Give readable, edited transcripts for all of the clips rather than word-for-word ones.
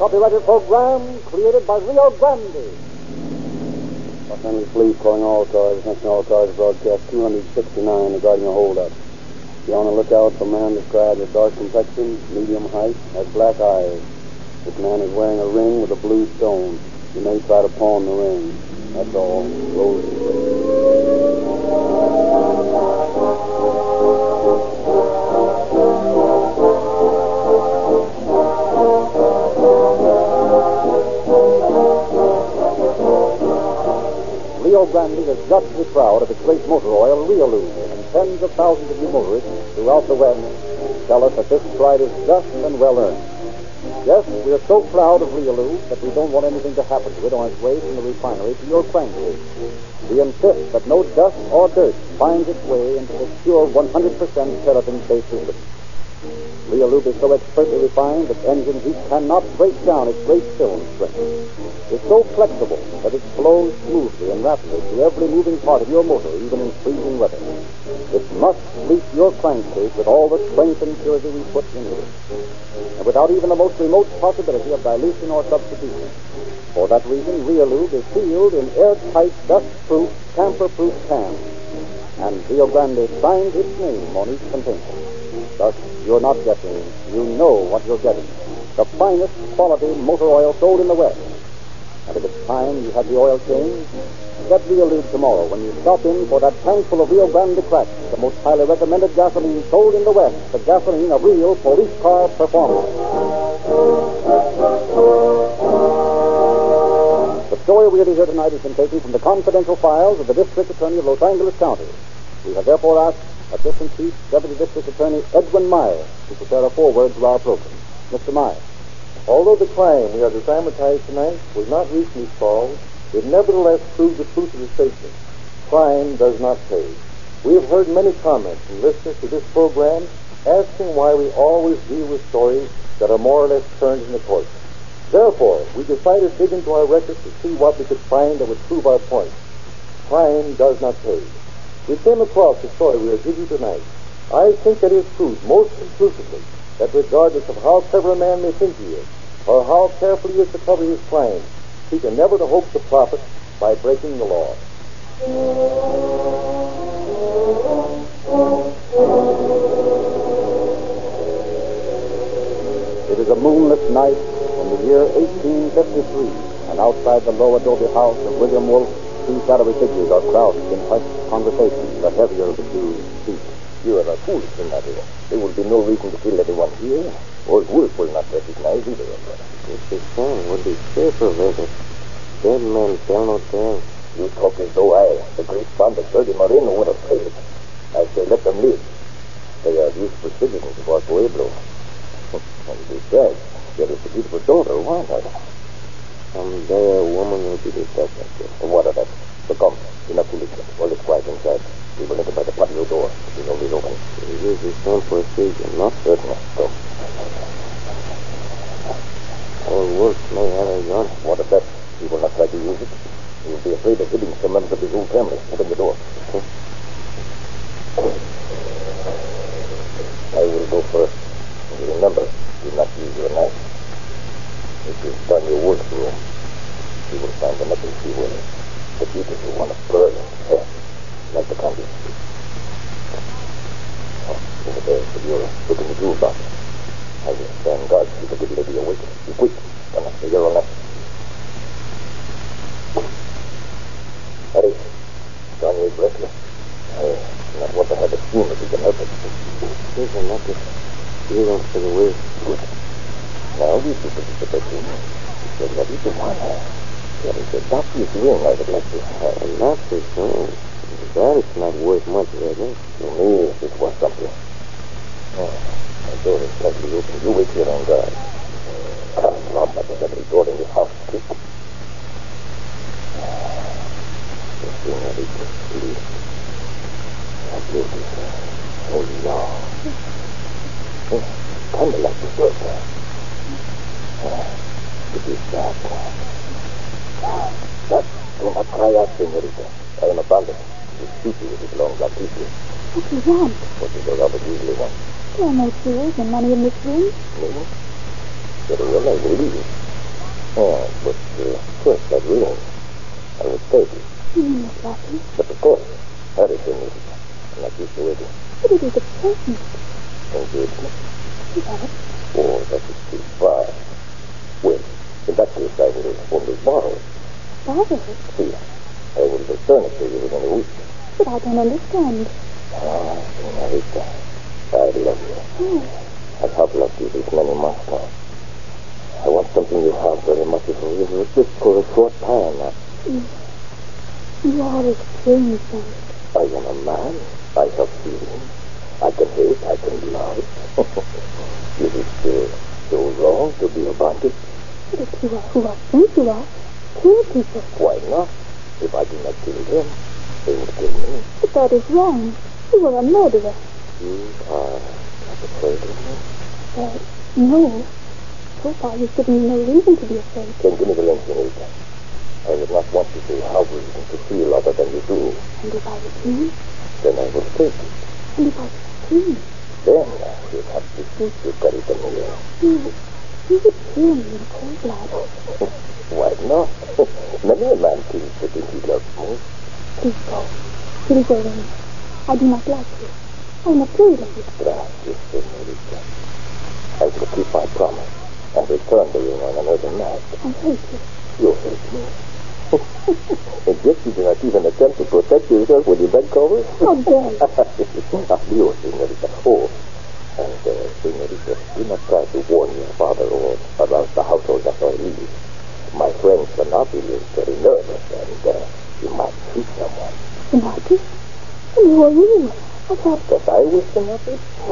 copyrighted program created by Rio Grande. Los Angeles Police calling all cars. Attention all cars, broadcast 269 regarding a holdup. Be on the lookout for a man described as dark complexion, medium height, has black eyes. This man is wearing a ring with a blue stone. You may try to pawn the ring. That's all. Roll the Rio Grande is justly proud of its great motor oil, Riolube, and tens of thousands of you motorists throughout the West tell us that this pride is just and well earned. Yes, we are so proud of Riolube that we don't want anything to happen to it on its way from the refinery to your crankcase. We insist that no dust or dirt finds its way into the pure 100% keratin-based lubricant. Riolube is so expertly refined that engine heat cannot break down its great film strength. It's so flexible that it flows smoothly and rapidly through every moving part of your motor, even in freezing weather. It must fleece your crankcase with all the strength and purity we put into it, and without even the most remote possibility of dilution or substitution. For that reason, Riolube is sealed in airtight, dust-proof, tamper-proof cans, and Rio Grande signs its name on each container. Thus, you're not guessing. You know what you're getting. The finest quality motor oil sold in the West. And if it's time you have the oil changed, get Riolube tomorrow when you stop in for that tankful of Rio Grande Crack, the most highly recommended gasoline sold in the West, the gasoline of real police car performance. The story we are to hear tonight has been taken from the confidential files of the District Attorney of Los Angeles County. We have therefore asked Assistant Chief Deputy District Attorney Edwin Meyer to prepare a foreword to our program. Mr. Meyer. Although the crime we are to dramatize tonight was not recently solved, it nevertheless proved the truth of the statement. Crime does not pay. We have heard many comments from listeners to this program asking why we always deal with stories that are more or less current in the courts. Therefore, we decided to dig into our records to see what we could find that would prove our point. Crime does not pay. We came across the story we are giving you tonight. I think that it proves most conclusively that regardless of how clever a man may think he is, or how carefully he is to cover his crimes, he can never hope to profit by breaking the law. It is a moonless night in the year 1853, and outside the low adobe house of William Wolfe, two shadowy figures are crouched in hushed conversation, the heavier of the two speak. You are a fool, Senator. There will be no reason to kill anyone here. Old Wolf will not recognize either of us. It's the sun would be safe, Professor. Dead men tell no tales. You talk as though I, the great bond of Dirty Moreno, would have played it. I say let them live. They are useful citizens of our Pueblo. And besides, there is a beautiful daughter, Juana. Someday a woman will be detected. And what of that? So come, enough foolishness. All is quiet inside. We will enter by the patio door. The door is open. Use the stone for a season, not Certainly. Go. Old Wolf may have a gun. What of that? He will not try to use it. He will be afraid of hitting some members of his own family. Open the door. Okay. I will go first. And remember, do not use your knife. If you turn your Wolf's room, you will find the necklace he wears. The beautiful one of pearl and hair, like the candy. Over there is the bureau. Look in the jewel box. I will stand guard to keep the good lady awake. Be quick. Turn up the euro left. Hurry. Johnny is restless. I do not want to have a scene if he can help it. Here's a necklace. Earrings for the waist. Good. Now we keep it at the bedroom. It's a little one. There is a doctor's ring I would like to have. A necklace, huh? That is not worth much, I guess. To me, it was something. The door is slightly open. You wait here on guard. Come, Rob, I think every door in this house is kicked. The senorita, please. I believe this. Oh, no. Kind of like the dirt. It is dark. But do not cry out, senorita. I am a bandit. You shoot you with his long black teeth. What do you want? What does the robber usually want? There are no tools and money in this room. No? Very well, I will leave it. Yeah, but first that ring. I would take it. Miss Lucky. But of course, hurry, senorita. I'm not used to waiting. But it is a present. Engagement? Yes. Oh, that is too far. Well, in that case, I will only borrow it. Borrow it? See, I will return it to you within a week. But I don't understand. Ah, senorita, I love you. Oh. I have loved you these many months now. I want something you have very much just for a short time. You are extremely strange. I am a man. I have feelings. I can hate. I can love. Is it so wrong to be a bandit? But if you are who I think you are, kill people. Why not? If I do not kill them, they will kill me. But that is wrong. You are a murderer. You are not afraid of me? No. So far, you've given me no reason to be afraid. Then give me the ring, senorita. I would not want you to have reason to feel other than you do. And if I refuse? Then I will take it. And if I refuse? Then you'll have to shoot you, Carita Miller. You would kill me in cold blood. Why not? Many a man kills the thing he loves most. Please go. Please go away. I do not like you. I am afraid of you. Gracias, senorita. I will keep my promise and return the ring on another night. I hate you. You hate me. And yet you do not even attempt to protect yourself when you bend cover? How dare you? Adios, senorita. Oh, and, senorita, do not try to warn your father or arouse the household after I leave. My friend Sanapi is very nervous, and he might shoot someone. Sanapi? And who are you? I thought... That I was Sanapi?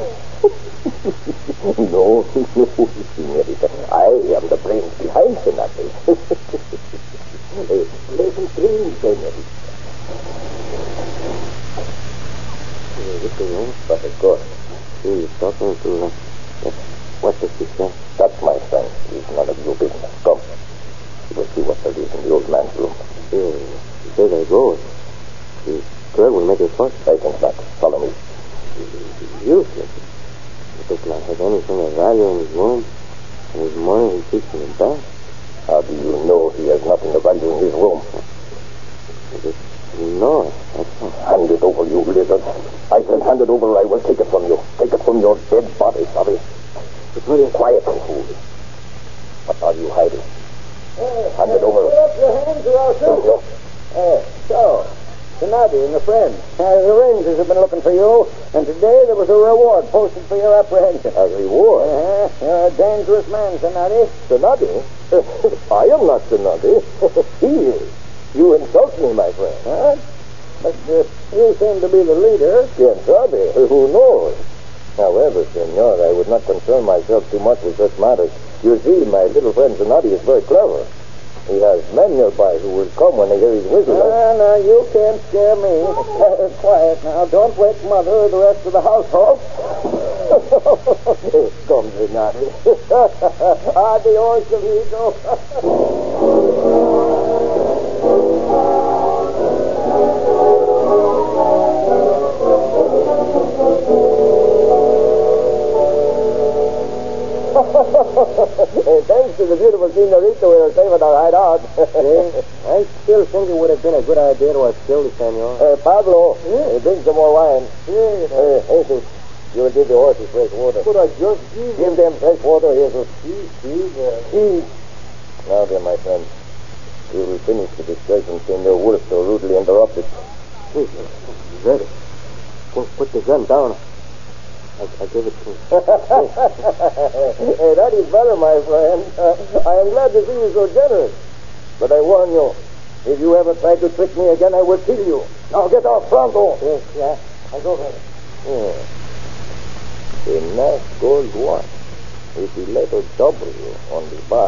No, senorita. I am the brains behind Sanapi. Pleasant dreams, senorita. But of course, he's talking to what does he say? That's my friend. He's none of your business. Come. We'll see what there is in the old man's room. There they go. The girl will make a fuss. I think not. Follow me. Useless. He does not have anything of value in his room, and his money he keeps in his bag. How do you know he has nothing of value in his room? No, that's all. Hand it over, you lizard. I said hand it over or I will take it from you. Take it from your dead body, Bobby. Quiet, fool. What are you hiding? Hand it over. Put up your hands or I'll shoot you. So, Sanabi and a friend. The Rangers have been looking for you, and today there was a reward posted for your apprehension. A reward? You're a dangerous man, Sanabi. Sanabi? I am not Sanabi. He is. You insult me, my friend. Huh? But you seem to be the leader. Quien sabe? Who knows? However, senor, I would not concern myself too much with such matters. You see, my little friend Sanabi is very clever. He has men nearby who will come when they hear his whistle. No, you can't scare me. Quiet now. Don't wake Mother or the rest of the household. Come, Sanabi. Adios, amigo. Thanks to the beautiful senorita, we are safe at our hideout. I still think it would have been a good idea to have killed the senor. Pablo, bring some more wine. Jesus, you will give the horses fresh water. But I just give them fresh water, Jesus. Now then, my friend, we will finish the discussion Senor Wolf so rudely interrupted. Ready. Put the gun down. I give it to him. Hey, that is better, my friend. I am glad to see you so generous. But I warn you, if you ever try to trick me again, I will kill you. Now get off pronto. Yes, yeah. I go ahead. The nice gold watch with the letter W on the bar.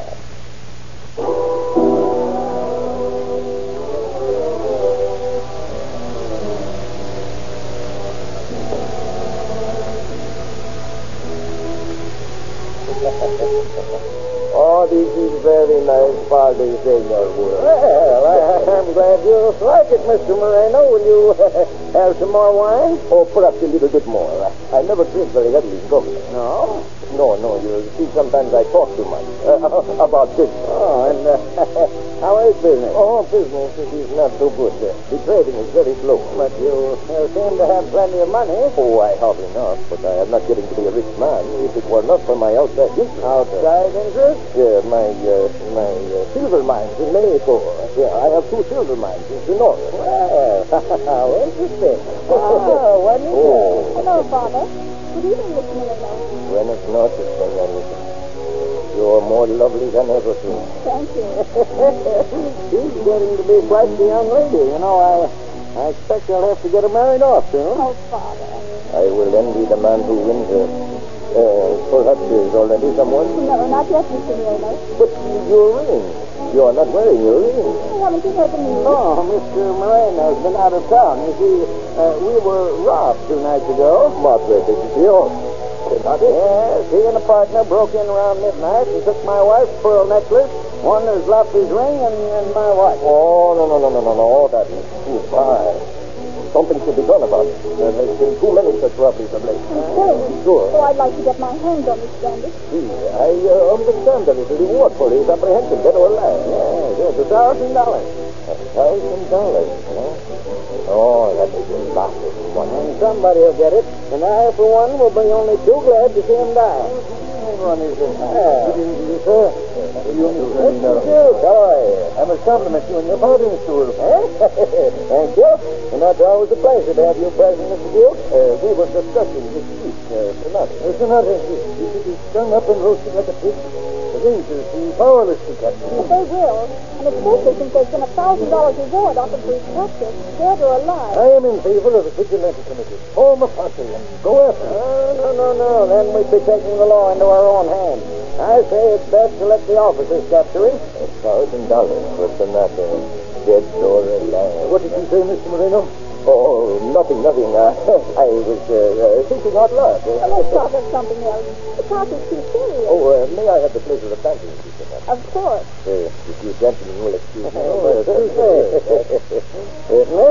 Oh, the This is very nice party, Senor. Well, I'm glad you like it, Mr. Moreno. Will you have some more wine? Oh, perhaps a little bit more. I never drink very heavily in company. No? No, you see, sometimes I talk too much about business. Oh, and how is business? Oh, business is not so good. The trading is very slow. But you seem to have plenty of money. Oh, I have enough, but I am not getting to be a rich man. If it were not for my outside interest. Outside interest? Yeah, my silver mines in Mexico. Yeah, I have 2 silver mines in Sonora. Well, how interesting. Oh, what is it? Hello, Father. Good evening, Mr. Moreno. Buenas noches, señorita. You're more lovely than ever, too. Thank you. She's getting to be quite the young lady. You know, I expect I'll have to get her married off soon. Oh, Father. I will envy the man who wins her. Perhaps there's already someone. No, not yet, Mr. Moreno. But your ring. You are not wearing your ring. Haven't you heard the news? Oh, Mr. Moreno's been out of town. You see, we were robbed 2 nights ago. Madre de Dios. Yes, he and a partner broke in around midnight and took my wife's pearl necklace. One has left his ring and my wife. Oh, no. That is too far. Something should be done about it. There's been too many such robberies of late. Sure. Oh, I'd like to get my hands on this bandit. See, I understand there is a reward for his apprehension, dead or alive. Yes, $1,000. $1,000, huh? Oh, that is a lot of money. And somebody will get it, and I, for one, will be only too glad to see him die. Good evening, sir. I must compliment you on your boarding school. Thank you. And that's always a pleasure to have you present, Mr. Duke. We were discussing this week, tonight. You should be strung up and roasted like a pig. The rangers seem powerless to catch you. But they will. And especially since there's been $1,000 reward offered for his capture, dead or alive. I am in favor of a vigilante committee. Form a posse and go after him. No. Then we'd be taking the law into our own hands. I say it's best to let the officers capture him. $1,000 was the matter, dead or alive. What did you say, Mr. Moreno? Oh, nothing. I was thinking out loud. Let's talk of something else. The talk is too serious. Oh, may I have the pleasure of thanking you, Mr. Of course. If you gentlemen will excuse me. Certainly.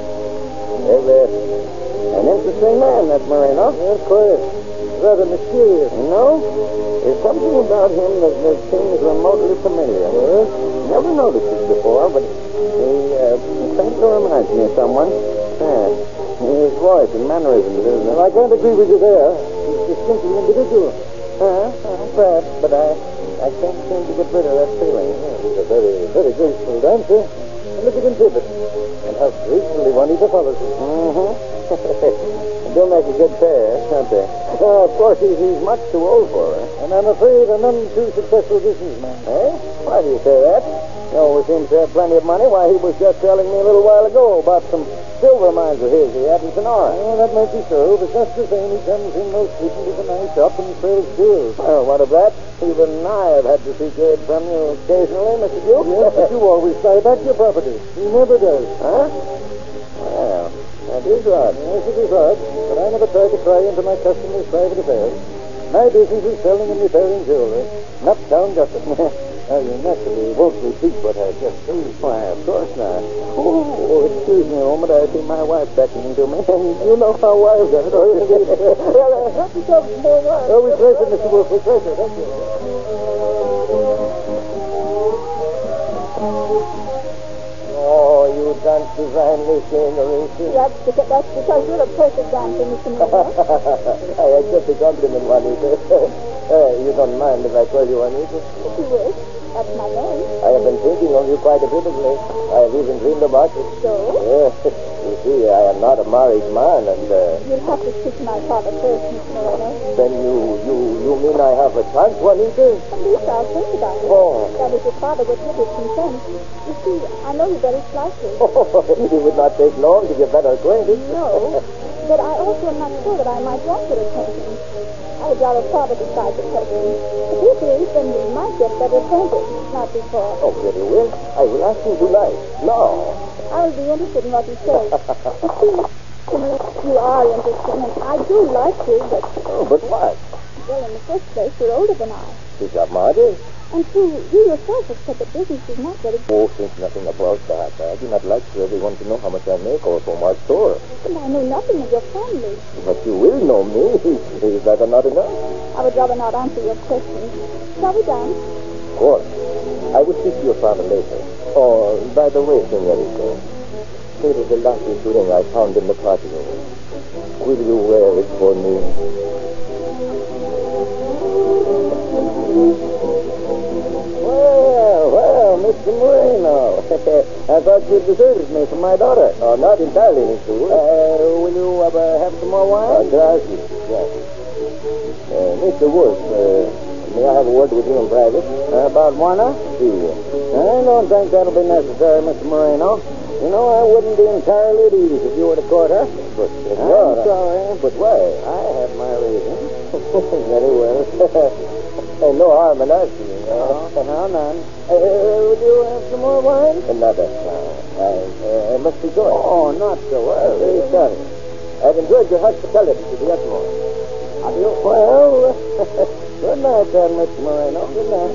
An interesting man, that Moreno. Of course. Rather mysterious. No? There's something about him that seems remotely familiar. Never noticed it before, but he faintly reminds me of someone. His voice and mannerisms. Well, I can't agree with you there. He's distinctly individual. Perhaps, but I can't seem to get rid of that feeling. He's a very graceful dancer. And look at him pivot. And how gracefully one he follows. They'll make a good pair, don't they? Of course, he's much too old for her. And I'm afraid a none too successful businessman. Eh? Why do you say that? He always seems to have plenty of money. Why, he was just telling me a little while ago about some silver mines of his he had in Sonora. Oh, that might be so, but just the same, he comes in most frequently to my shop and sells jewels. Well, what of that? Even I have had to seek aid from you occasionally, Mr. Duke. Yes, but you always buy back your property. He never does. Huh? Well, that is odd. Yes, it is odd, but I never try to pry into my customers' private affairs. My business is selling and repairing jewelry, not town gossip. You naturally won't repeat what I just said. Why, of course not. Oh, excuse me a moment. I see my wife beckoning to me. And you know how wives are. Well, help yourself some more wine. Oh, we trace it, Mr. Wolf. We trace it. Thank you. Oh, you dance divinely, senorita. That's because you're a perfect dancer, Mr. Moreno. I accept the compliment, Juanita. You don't mind if I call you Juanita? If you wish. That's my name. I have been thinking of you quite a bit of late. I have even dreamed about it. So? You see, I am not a married man, and... You'll have to speak to my father first, Mr. Moreno. Then you mean I have a chance, Juanita? At least I'll think about it. Oh. That is, your father would give his consent. You see, I know you very slightly. It would not take long to get better acquainted. No, but I also am not sure that I might want your acquaintance. I would rather father decide the question. If he agrees, then we might get better acquainted, not before. Oh, very well. I will ask him tonight. No. I will be interested in what he says. You see, you are interesting, and I do like you, but... Oh, but what? Well, in the first place, you're older than I. Is that matter? And too, you yourself have said that business is not ready. Oh, think nothing about that. I do not like for everyone to know how much I make or from our store. And I know nothing of your family. But you will know me. Is that not enough? I would rather not answer your questions. Shall we dance? Of course. I will speak to your father later. Oh, by the way, Senorita, here is the lucky ring I found in the party room. Will you wear it for me? Well, Mr. Moreno. I thought you deserted me for my daughter. Oh, not entirely, Mr. Wood. Will you have some more wine? Gracias. Mr. Wood, may I have a word with you in private? About Juana? See. I don't think that'll be necessary, Mr. Moreno. You know, I wouldn't be entirely at ease if you were to court her. But, I'm sorry. But why? I have my reasons. Very well. No harm in asking, you know. No, none. Would you have some more wine? Another. I must be going. Oh, not so early. Very sorry. I've enjoyed your hospitality to the utmost. Adios. Well, good night, then, Mr. Moreno. Good night.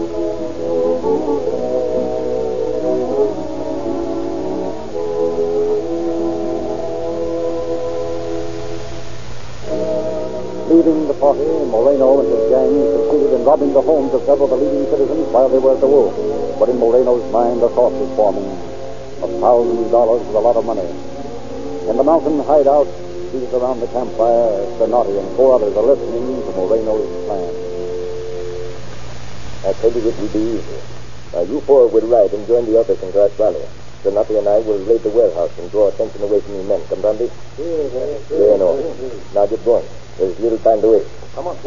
Leaving the party, Moreno and his gang succeeded in robbing the homes of several of the leading citizens while they were at the wool. But in Moreno's mind, a thought was forming. $1,000 was a lot of money. In the mountain hideout, seated around the campfire, Bernardi and 4 others are listening to Moreno's plan. I tell you it will be easy. Now, you 4 will ride and join the others in Grass Valley. Donati and I will raid the warehouse and draw attention away from you men. Comprende? There, no. Now get going. There's little time to waste. Come on.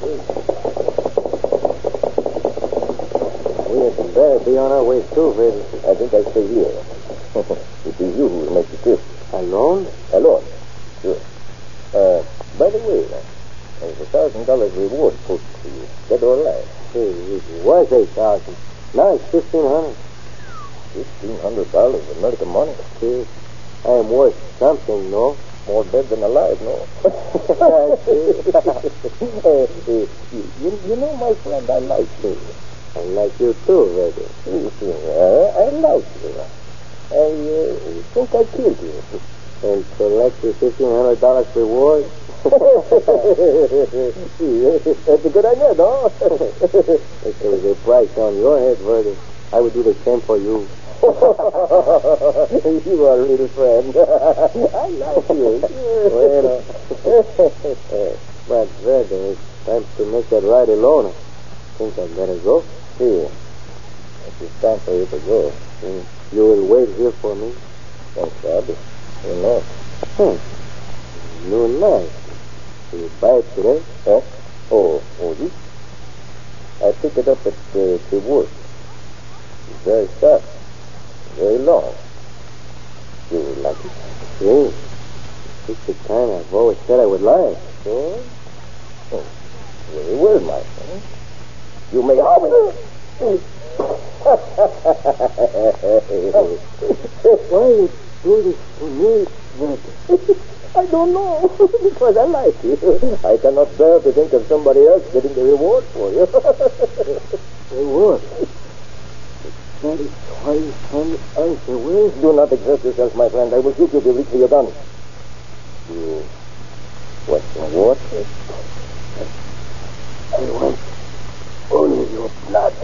We had better be on our way too, Vader. I think I'll stay here. It is you who will make the trip. Alone? Alone? Sure. By the way, there's $1,000 reward put to you. Dead or alive? Hey, it was 8,000. Now it's 1,500. $1,500 American money. See, I am worth something, no? More dead than alive, no? You know, my friend, I like you. I like you too, Vader. I like you. I think I killed you. And collect your $1,500 reward? That's a good idea, no? If there was a price on your head, Vader, I would do the same for you. You are a little friend. I like you. Bueno. But, Vader, it's time to make that ride alone. I think I'd better go. See, it's time for you to go. You will wait here for me? Thanks, Abby. You know. New knife. Will you buy it today? Huh? Oh, this? I picked it up at the wood. It's very sharp. Very long. You would like it? See. It's the kind I've always said I would like. Sure? Oh, very well, my friend. You may have it. Why you do this to me, Vader? I don't know. Because I like you. I cannot bear to think of somebody else getting the reward for you. Reward? That is twice on earth away. Do not exert yourself, my friend. I will shoot you if you reach for your gun. You want some water? I want only your blood.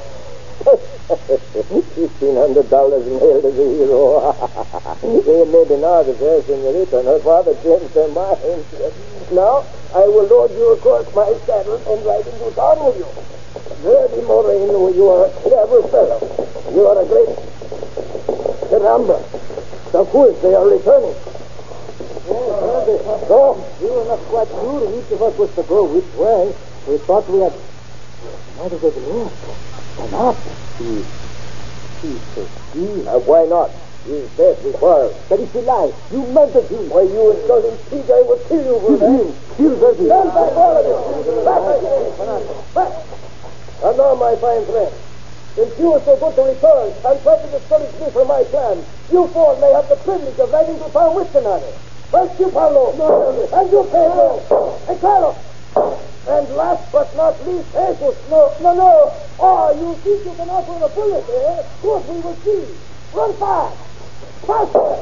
$1,500 nailed as a hero. They made an officer, Senorita, and her father changed their minds. Now, I will load you across my saddle and ride into town with you. Verdi Moreno, you are a clever fellow. You are a great... Caramba. The fools, they are returning. Go. We were not quite sure which of us was to go which way. We thought we had... Why did they believe? Why not? He's so deep. Why not? He's dead. We quarreled. But if you lie, you murdered him. Why, you insulting pig, I will kill you for that. Kill Verdi. Stand back, all of you. Back. And now, my fine friend, since you were so good to return and try to discourage me from my plan, you 4 may have the privilege of riding to town with another. First you, Pablo. No. And you, Pedro. And Carlos. And last but not least, Jesus. No. Oh, you think you can offer a bullet, eh? Good, we will see. Run fast. Faster.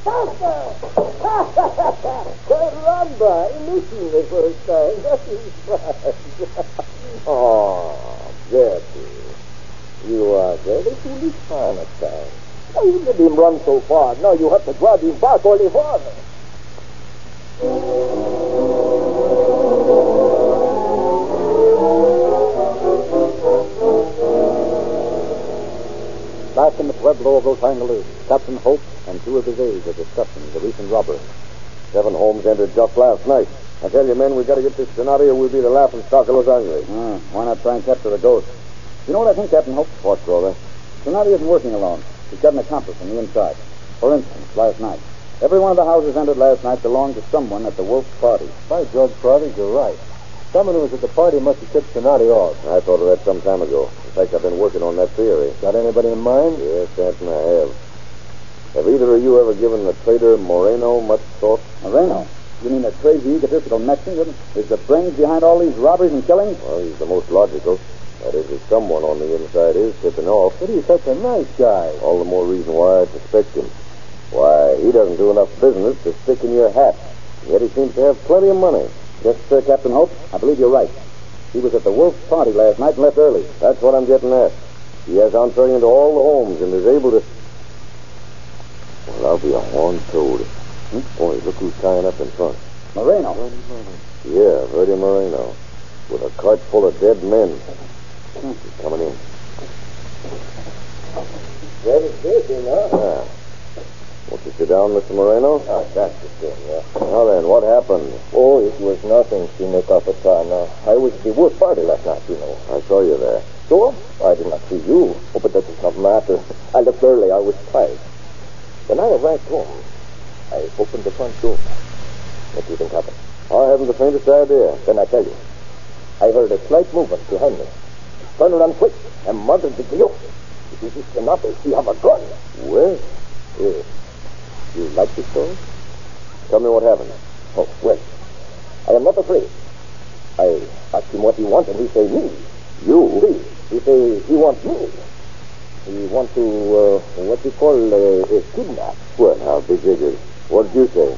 Run by. Missing the first time. That is fast. Oh, Gertie. You are very foolish man at times. Now you let him run so far. Now you have to drive him back only farther. Back in the Pueblo of Los Angeles, Captain Hope and two of his aides are discussing the recent robbery. Seven Holmes entered just last night. I tell you, men, we've got to get this Donati or we'll be the laughing stock of Los Angeles. Why not try and capture the ghost? You know what I think, Captain Hope? What, Crowley? Donati isn't working alone. He's got an accomplice on the inside. For instance, last night. Every one of the houses entered last night belonged to someone at the Wolf party. By George, Crowley, you're right. Someone who was at the party must have tipped Donati off. I thought of that some time ago. In fact, I've been working on that theory. Got anybody in mind? Yes, Stanton, I have. Have either of you ever given the traitor Moreno much thought? Moreno? You mean that crazy, egotistical Mexican is the brains behind all these robberies and killings? Well, he's the most logical. That is, if someone on the inside is tipping off. But he's such a nice guy. All the more reason why I suspect him. Why, he doesn't do enough business to stick in your hat. Yet he seems to have plenty of money. Yes, sir, Captain Hope. I believe you're right. He was at the Wolf party last night and left early. That's what I'm getting at. He has entree into all the homes and is able to... Well, I'll be a horned toad. Boy, look who's tying up in front. Moreno. Yeah, Verdi Moreno. With a cart full of dead men. He's coming in. Very busy, huh? Yeah. Won't you sit down, Mr. Moreno? That's the thing, yeah. Now then, what happened? Oh, it was nothing, Senor Capitana. I was at the Wolf party last night, you know. I saw you there. So? I did not see you. Oh, but that does not matter. I left early. I was tired. When I arrived home, I opened the front door. What do you think happened? I haven't the faintest idea. Then I tell you. I heard a slight movement behind me. Turned around quick and muttered to Dios. If you cannot, he have a gun. Well? Yes. You like this story? Tell me what happened. Oh, well, I am not afraid. I asked him what he wants, and he say me. You? See, he say he wants me. He want to, what you call, kidnap. Well, how big is it? What did you say?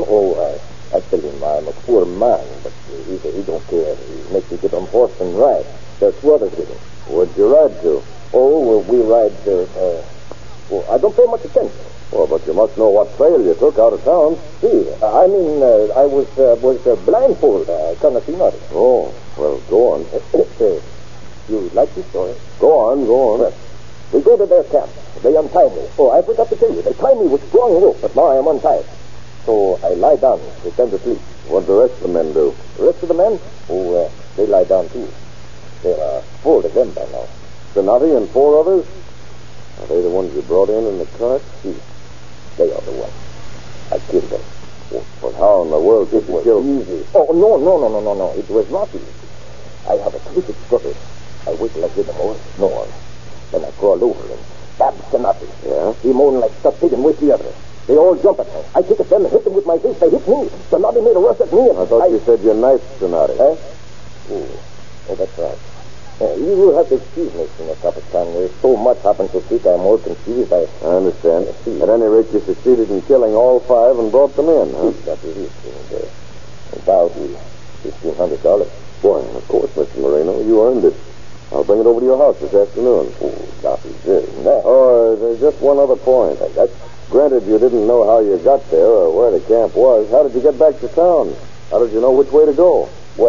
I tell him I'm a poor man, but he say he don't care. He makes me get on horse and ride. There's two others with him. Where'd you ride to? Oh, we ride, I don't pay much attention. Well, but you must know what trail you took out of town. See, I mean, I was blindfolded. I cannot see nothing. Oh, well, go on. You like this story? Go on. Well, we go to their camp. They untie me. Oh, I forgot to tell you. They tie me with strong rope, but now I am untied. So I lie down, pretend to sleep. What the rest of the men do? The rest of the men? Oh, they lie down too. There are 4 of them by now. Donati and 4 others? Are they the ones you brought in the cart? See, they are the ones. I killed them. But how in the world did you kill them? Easy. Oh, no. It was not easy. I have a twisted struggle. I wait like with them all. No one. Then I crawl over and stab Donati. Yeah? He moaned like stuck pig and wait the other. They all jump at me. I kick at them and hit them with my fist. They hit me. Donati made a rush at me. And I thought you said you knifed Donati. Eh? Oh, that's right. You will have to excuse me, Senor Capitan. There's so much happened to speak. I'm all confused. I understand. At any rate, you succeeded in killing all 5 and brought them in, huh? That is it. And about $1,500. Why, of course, Mr. Moreno. You earned it. I'll bring it over to your house this afternoon. Oh, that is very nice. Oh, there's just one other point. Granted, you didn't know how you got there or where the camp was. How did you get back to town? How did you know which way to go?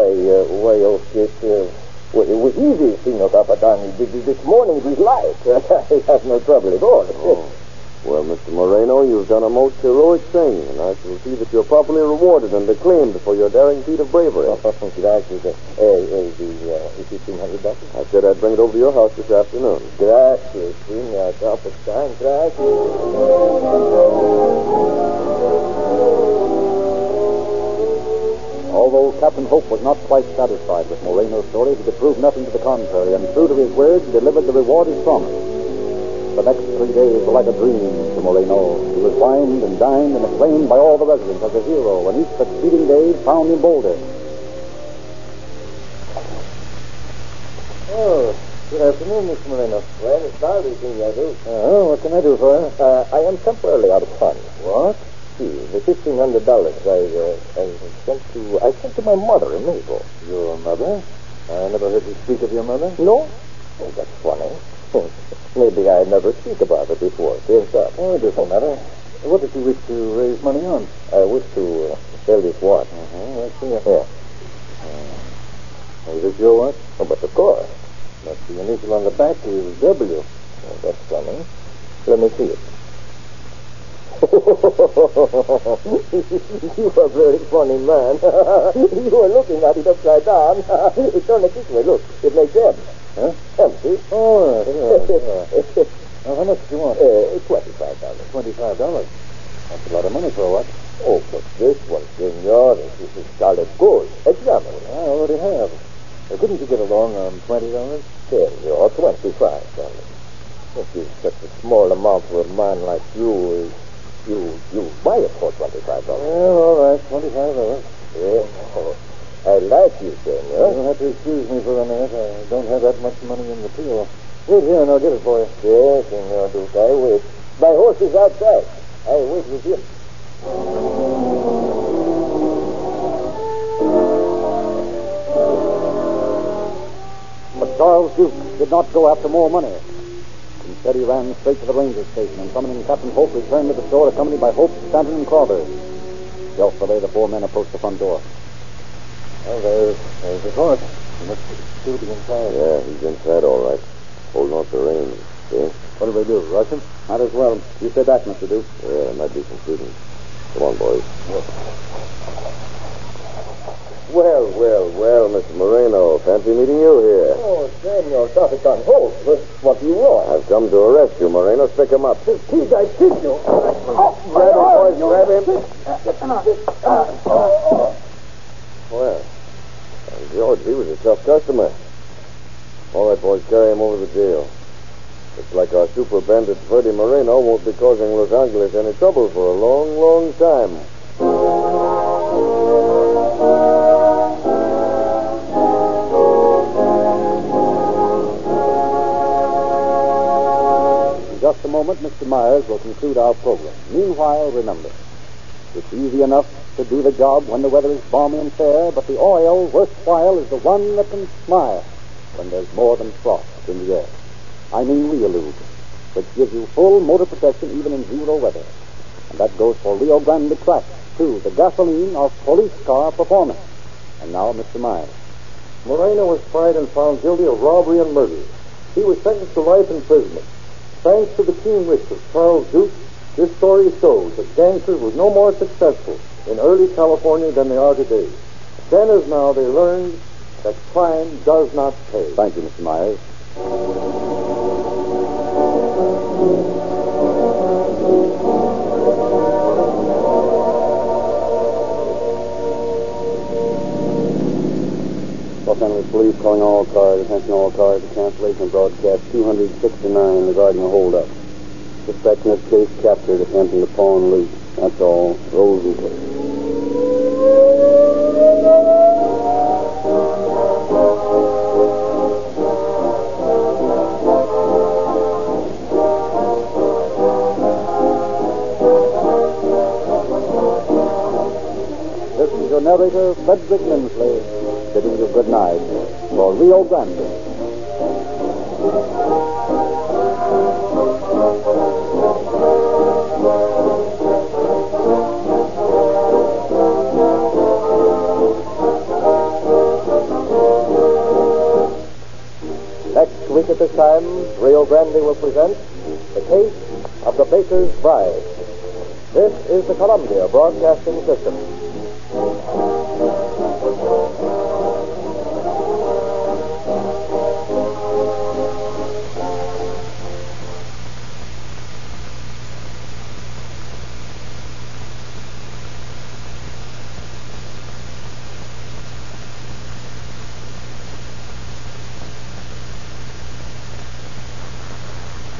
It was easy, Senor Capitan. This morning it was light. I have no trouble at all. Oh. Well, Mr. Moreno, you've done a most heroic thing, and I shall see that you're properly rewarded and acclaimed for your daring feat of bravery. Gracias. The $1,500? I said I'd bring it over to your house this afternoon. Gracias, Senor Capitan. Gracias. Although Captain Hope was not quite satisfied with Moreno's story, he could prove nothing to the contrary, and true to his word, he delivered the reward he promised. The next 3 days were like a dream to Moreno. He was wined and dined and acclaimed by all the residents as a hero, and each succeeding day found him bolder. afternoon, Mr. Moreno. Well, it's Darby, Senor. What can I do for you? I am temporarily out of funds. What? See, the $1,500 I sent to my mother in Maple. Your mother? I never heard you speak of your mother. No? Oh, that's funny. Maybe I never speak about it before. Here's up. Oh, it doesn't matter. What did you wish to raise money on? I wish to sell this watch. I see. Yeah. Is this your watch? Oh, but of course. But the initial on the back is W. Oh, that's funny. Let me see it. You are a very funny man. You are looking at it upside down. Turn it this way. Look, it makes M. Huh? M, see? Oh, Now, how much do you want? $25. $25. That's a lot of money for a watch. Oh, but this one, senor, this is solid gold. Examine it. I already have. Couldn't you get along on $20? Senor, 25 only. This is such a small amount for a man like you. You buy it for $25. All right, $25. Yeah. Oh, I like you, senor. You'll have to excuse me for a minute. I don't have that much money in the till. Wait here and I'll get it for you. Yes, senor Duke, I wait. My horse is outside. I wait with him. But Charles Duke did not go after more money. Instead, he ran straight to the ranger station, and summoning Captain Hope, returned to the store, accompanied by Hope, Stanton, and Crowther. Stealthily, the four men approached the front door. Well, there's the horse. He must still be inside. Yeah, he's inside all right. Holding on to the reins. See? What do they do, rush him? Might as well. You stay back, Mr. Duke. Yeah, might be some shooting. Come on, boys. Well, Mr. Moreno. Fancy meeting you here. Oh, senor, Captain Hope. What do you want? I've come to arrest you, Moreno. Stick him up. Please, I kiss you. Grab him, boys. Grab him. Well, George, he was a tough customer. All right, boys, carry him over to the jail. Looks like our super bandit, Freddie Moreno, won't be causing Los Angeles any trouble for a long, long time. In just a moment, Mr. Myers will conclude our program. Meanwhile, remember, it's easy enough to do the job when the weather is balmy and fair, but the oil worthwhile is the one that can smile when there's more than frost in the air. I mean Realube, which gives you full motor protection even in zero weather. And that goes for Rio Grande Crack, too, the gasoline of police car performance. And now, Mr. Myers. Moreno was tried and found guilty of robbery and murder. He was sentenced to life imprisonment. Thanks to the keen wits of Charles Duke, this story shows that gangsters were no more successful in early California than they are today. Then as now, they learned that crime does not pay. Thank you, Mr. Myers. Los Angeles Police calling all cars. Attention all cars to cancellation of broadcast 269 regarding a holdup. Suspect in this case captured attempting to pawn loot. That's all. Rolls and clear. This is your narrator, Frederick Lindsley, bidding you good night for Rio Grande. Next week at this time, Rio Grande will present The Case of the Baker's Bride. This is the Columbia Broadcasting System.